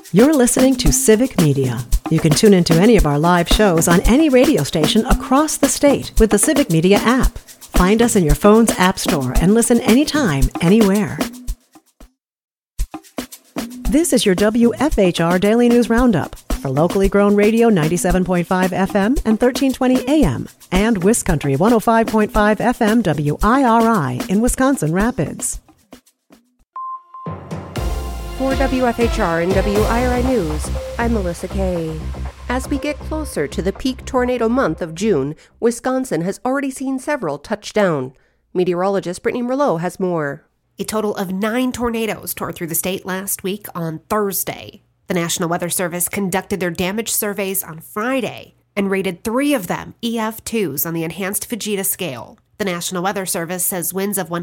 You're listening to Civic Media. You can tune into any of our live shows on any radio station across the state with the Civic Media app. Find us in your phone's app store and listen anytime, anywhere. This is your WFHR Daily News Roundup for locally grown radio 97.5 FM and 1320 AM and WisCountry 105.5 FM WIRI in Wisconsin Rapids. For WFHR and WIRI News, I'm Melissa Kay. As we get closer to the peak tornado month of June, Wisconsin has already seen several touch down. Meteorologist Brittany Merlot has more. A total of 9 tornadoes tore through the state last week on Thursday. The National Weather Service conducted their damage surveys on Friday and rated 3 of them EF2s on the Enhanced Fujita scale. The National Weather Service says winds of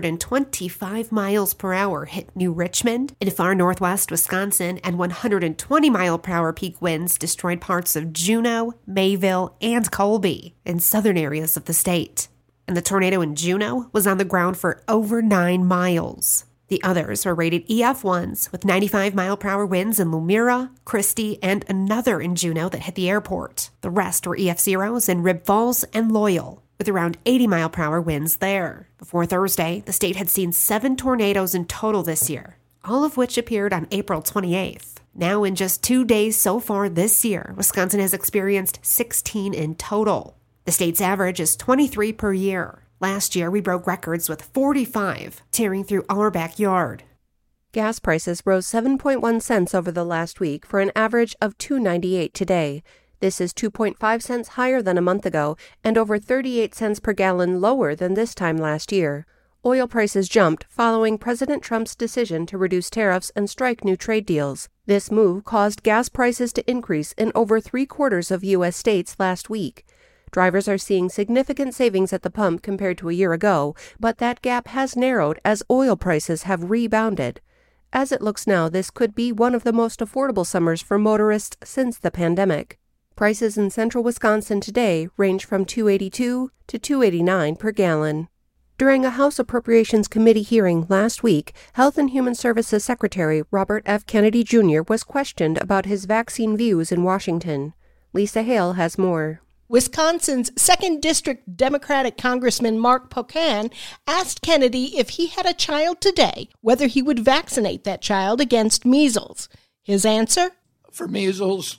125 miles per hour hit New Richmond in far northwest Wisconsin, and 120-mile-per-hour peak winds destroyed parts of Juneau, Mayville, and Colby in southern areas of the state. And the tornado in Juneau was on the ground for over 9 miles. The others were rated EF1s with 95-mile-per-hour winds in Lumira, Christie, and another in Juneau that hit the airport. The rest were EF0s in Rib Falls and Loyal, with around 80-mile-per-hour winds there. Before Thursday, the state had seen 7 tornadoes in total this year, all of which appeared on April 28th. Now, in just 2 days so far this year, Wisconsin has experienced 16 in total. The state's average is 23 per year. Last year, we broke records with 45 tearing through our backyard. Gas prices rose 7.1 cents over the last week for an average of $2.98 today. This is 2.5 cents higher than a month ago and over 38 cents per gallon lower than this time last year. Oil prices jumped following President Trump's decision to reduce tariffs and strike new trade deals. This move caused gas prices to increase in over 3/4 of U.S. states last week. Drivers are seeing significant savings at the pump compared to a year ago, but that gap has narrowed as oil prices have rebounded. As it looks now, this could be one of the most affordable summers for motorists since the pandemic. Prices in central Wisconsin today range from $2.82 to $2.89 per gallon. During a House Appropriations Committee hearing last week, Health and Human Services Secretary Robert F. Kennedy Jr. was questioned about his vaccine views in Washington. Lisa Hale has more. Wisconsin's 2nd District Democratic Congressman Mark Pocan asked Kennedy if he had a child today, whether he would vaccinate that child against measles. His answer? For measles,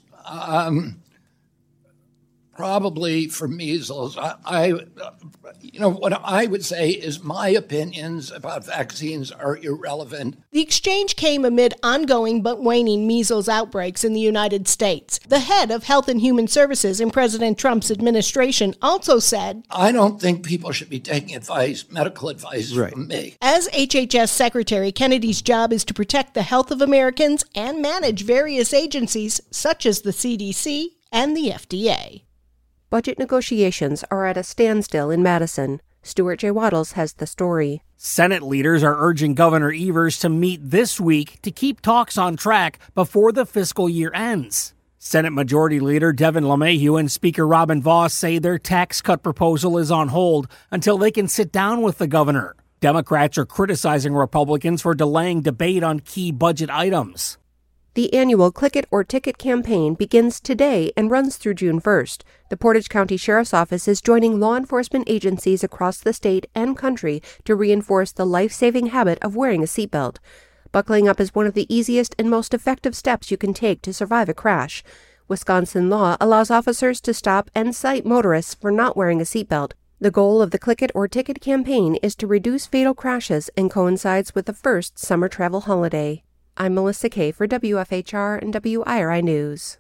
probably for measles. What I would say is my opinions about vaccines are irrelevant. The exchange came amid ongoing but waning measles outbreaks in the United States. The head of Health and Human Services in President Trump's administration also said, I don't think people should be taking medical advice from me. As HHS Secretary, Kennedy's job is to protect the health of Americans and manage various agencies such as the CDC and the FDA. Budget negotiations are at a standstill in Madison. Stuart J. Waddles has the story. Senate leaders are urging Governor Evers to meet this week to keep talks on track before the fiscal year ends. Senate Majority Leader Devin LeMahieu and Speaker Robin Vos say their tax cut proposal is on hold until they can sit down with the governor. Democrats are criticizing Republicans for delaying debate on key budget items. The annual Click It or Ticket campaign begins today and runs through June 1st. The Portage County Sheriff's Office is joining law enforcement agencies across the state and country to reinforce the life-saving habit of wearing a seatbelt. Buckling up is one of the easiest and most effective steps you can take to survive a crash. Wisconsin law allows officers to stop and cite motorists for not wearing a seatbelt. The goal of the Click It or Ticket campaign is to reduce fatal crashes and coincides with the first summer travel holiday. I'm Melissa Kay for WFHR and WIRI News.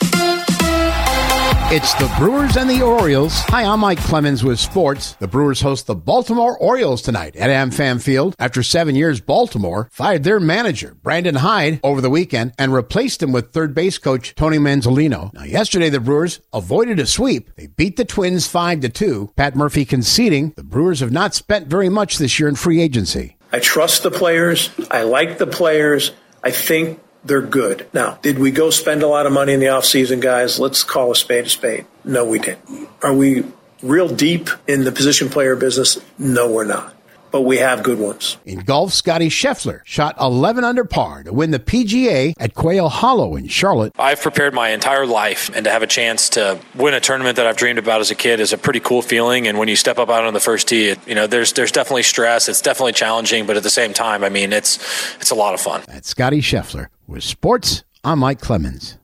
It's the Brewers and the Orioles. Hi, I'm Mike Clemens with sports. The Brewers host the Baltimore Orioles tonight at AmFam Field. After 7 years, Baltimore fired their manager, Brandon Hyde, over the weekend and replaced him with third base coach Tony Manzolino. Now, yesterday, the Brewers avoided a sweep. They beat the Twins 5-2. Pat Murphy conceding the Brewers have not spent very much this year in free agency. I trust the players. I like the players. I think they're good. Now, did we go spend a lot of money in the offseason, guys? Let's call a spade a spade. No, we didn't. Are we real deep in the position player business? No, we're not. but we have good ones. In golf, Scotty Scheffler shot 11 under par to win the PGA at Quail Hollow in Charlotte. I've prepared my entire life, and to have a chance to win a tournament that I've dreamed about as a kid is a pretty cool feeling. And when you step up out on the first tee, there's definitely stress. It's definitely challenging, but at the same time, it's a lot of fun. That's Scotty Scheffler. With sports, I'm Mike Clemens.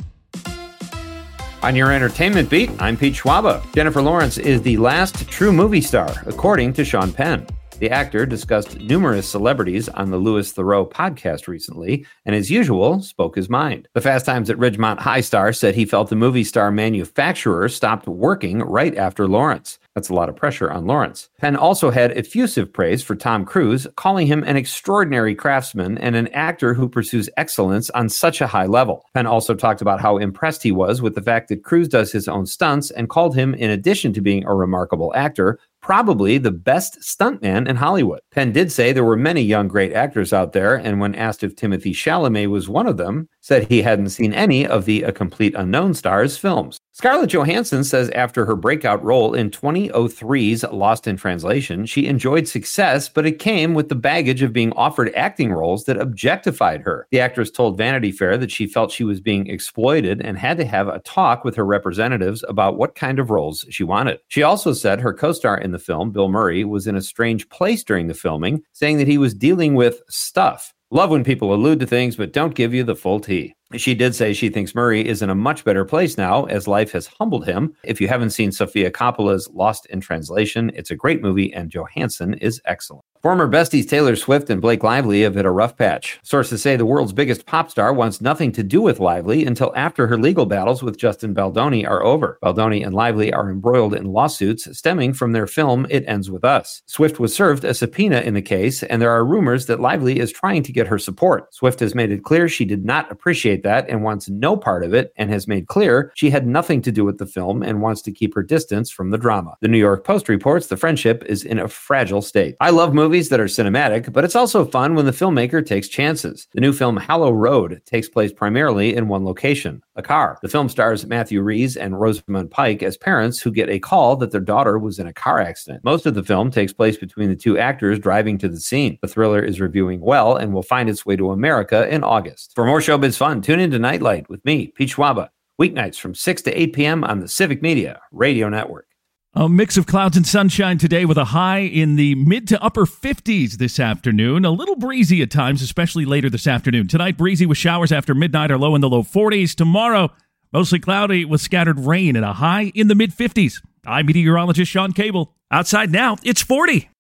On your entertainment beat, I'm Pete Schwaba. Jennifer Lawrence is the last true movie star, according to Sean Penn. The actor discussed numerous celebrities on the Louis Theroux podcast recently, and as usual, spoke his mind. The Fast Times at Ridgemont High star said he felt the movie star manufacturer stopped working right after Lawrence. That's a lot of pressure on Lawrence. Penn also had effusive praise for Tom Cruise, calling him an extraordinary craftsman and an actor who pursues excellence on such a high level. Penn also talked about how impressed he was with the fact that Cruise does his own stunts and called him, in addition to being a remarkable actor, probably the best stuntman in Hollywood. Penn did say there were many young great actors out there, and when asked if Timothée Chalamet was one of them, said he hadn't seen any of the A Complete Unknown stars films. Scarlett Johansson says after her breakout role in 2003's Lost in Translation, she enjoyed success, but it came with the baggage of being offered acting roles that objectified her. The actress told Vanity Fair that she felt she was being exploited and had to have a talk with her representatives about what kind of roles she wanted. She also said her co-star in the film, Bill Murray, was in a strange place during the filming, saying that he was dealing with stuff. Love when people allude to things but don't give you the full tea. She did say she thinks Murray is in a much better place now as life has humbled him. If you haven't seen Sofia Coppola's Lost in Translation, it's a great movie and Johansson is excellent. Former besties Taylor Swift and Blake Lively have hit a rough patch. Sources say the world's biggest pop star wants nothing to do with Lively until after her legal battles with Justin Baldoni are over. Baldoni and Lively are embroiled in lawsuits stemming from their film It Ends With Us. Swift was served a subpoena in the case, and there are rumors that Lively is trying to get her support. Swift has made it clear she did not appreciate that and wants no part of it, and has made clear she had nothing to do with the film and wants to keep her distance from the drama. The New York Post reports the friendship is in a fragile state. I love movies that are cinematic, but it's also fun when the filmmaker takes chances. The new film Hallow Road takes place primarily in one location, a car. The film stars Matthew Rhys and Rosamund Pike as parents who get a call that their daughter was in a car accident. Most of the film takes place between the two actors driving to the scene. The thriller is reviewing well and will find its way to America in August. For more showbiz fun, tune into Nightlight with me, Pete Schwaba, weeknights from 6 to 8 p.m. on the Civic Media Radio Network. A mix of clouds and sunshine today with a high in the mid to upper 50s this afternoon. A little breezy at times, especially later this afternoon. Tonight, breezy with showers after midnight or low in the low 40s. Tomorrow, mostly cloudy with scattered rain and a high in the mid 50s. I'm meteorologist Sean Cable. Outside now, it's 40.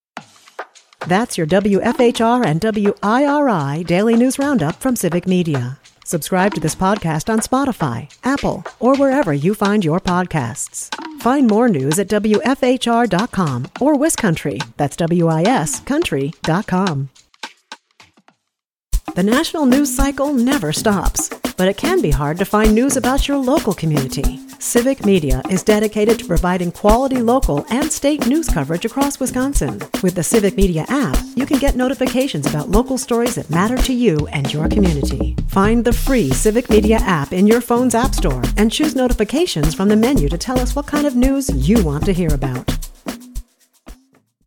That's your WFHR and WIRI Daily News Roundup from Civic Media. Subscribe to this podcast on Spotify, Apple, or wherever you find your podcasts. Find more news at WFHR.com or WisCountry, that's WIS Country.com. The national news cycle never stops, but it can be hard to find news about your local community. Civic Media is dedicated to providing quality local and state news coverage across Wisconsin. With the Civic Media app, you can get notifications about local stories that matter to you and your community. Find the free Civic Media app in your phone's app store and choose notifications from the menu to tell us what kind of news you want to hear about.